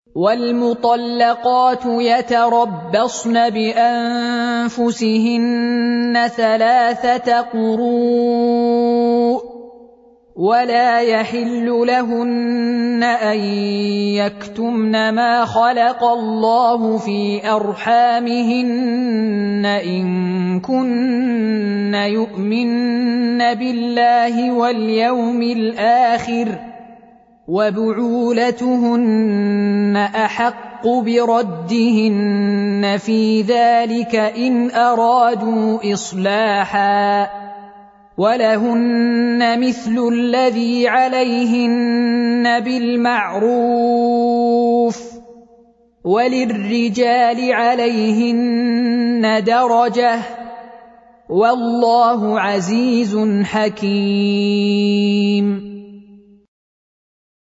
وَالْمُطَلَّقَاتُ يَتَرَبَّصْنَ بِأَنفُسِهِنَّ 3 قُرُوءٍ ۚ وَلَا يَحِلُّ لَهُنَّ أَن يَكْتُمْنَ مَا خَلَقَ اللَّهُ فِي أَرْحَامِهِنَّ إِن كُنَّ يُؤْمِنَّ بِاللَّهِ وَالْيَوْمِ الْآخِرِ ۚ وَبُعُولَتُهُنَّ أَحَقُّ بِرَدِّهِنَّ فِي ذَلِكَ إِنْ أَرَادُوا إِصْلَاحًا ۚ وَلَهُنَّ مِثْلُ الَّذِي عَلَيْهِنَّ بِالْمَعْرُوفِ ۚ وَلِلرِّجَالِ عَلَيْهِنَّ دَرَجَةٌ ۗ وَاللَّهُ عَزِيزٌ حَكِيمٌ.